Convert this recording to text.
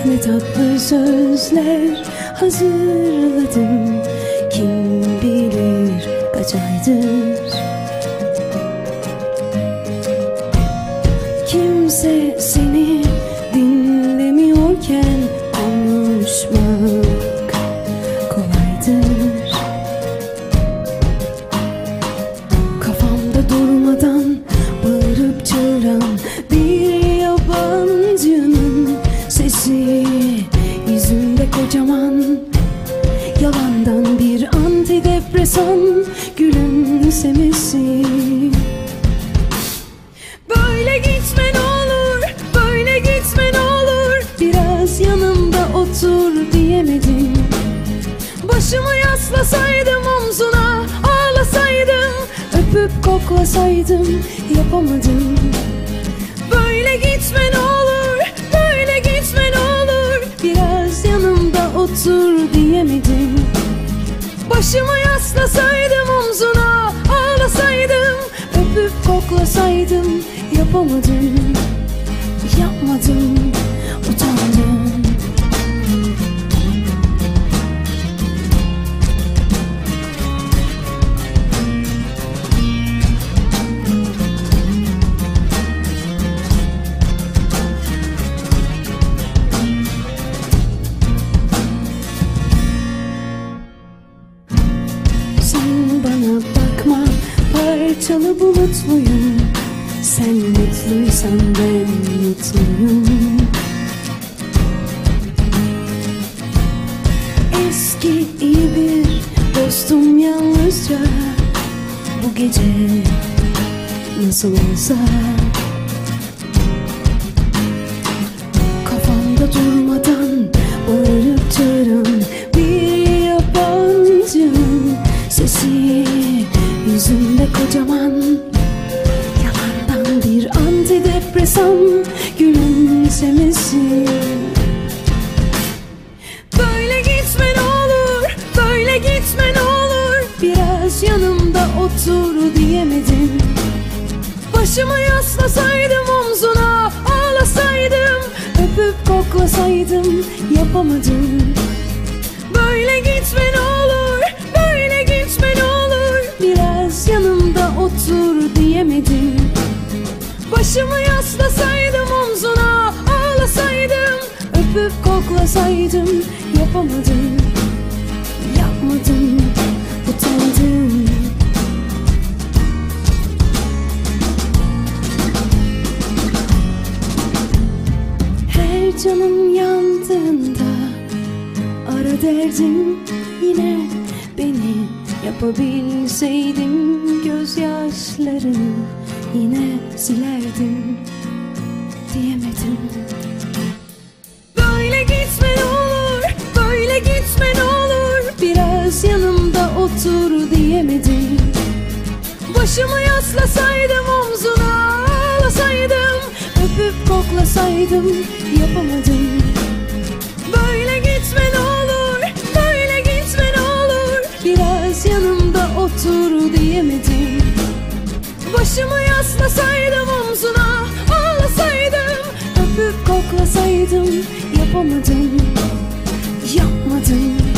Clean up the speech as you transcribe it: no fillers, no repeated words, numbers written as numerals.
Ne tatlı sözler hazırladım, kim bilir kaç aydır. Kimse seni dinlemiyorken konuşmak kolaydır. Kafamda durmadan bağırıp çağıran bir yabancının sesi, yüzünde kocaman yalandan bir antidepresan gülümsemesi. Böyle gitme ne olur, böyle gitme ne olur, biraz yanımda otur diyemedim. Başımı yaslasaydım omzuna, ağlasaydım, öpüp koklasaydım, yapamadım. Böyle gitme ne olur, böyle gitme ne olur, biraz yanımda otur diyemedim. Başımı yaslasaydım omzuna, ağlasaydım, öpüp koklasaydım, yapamadım. Yapmadım, utandım. Sen bana bakma, parçalı bulutluyum. Sen mutluysan ben mutluyum. Eski iyi bir dostum yalnızca bu gece nasıl olsa. Kafamda durmadan bağırıp çağıran bir yabancının sesi, yüzünde kocaman yalandan bir antidepresan gülümsemesi. Böyle gitme ne olur, böyle gitme ne olur, biraz yanımda otur diyemedim. Başımı yaslasaydım omzuna, ağlasaydım, öpüp koklasaydım, yapamadım. Böyle gitme ne olur, böyle gitme ne olur, biraz yanımda otur diyemedim. Başımı yaslasaydım omzuna, ağlasaydım, öpüp koklasaydım, yapamadım. Yapmadım, utandım. Her canım yandığında ara derdim yine beni. Yapabilseydim gözyaşlarını yine silerdim, diyemedim. Böyle gitme ne olur, böyle gitme ne olur, biraz yanımda otur diyemedim. Başımı yaslasaydım omzuna, ağlasaydım, öpüp koklasaydım, yapamadım. Böyle gitme ne olur, böyle gitme ne olur, biraz yanımda otur diyemedim. Başımı yaslasaydım omzuna, ağlasaydım, öpüp koklasaydım, yapamadım. Yapmadım.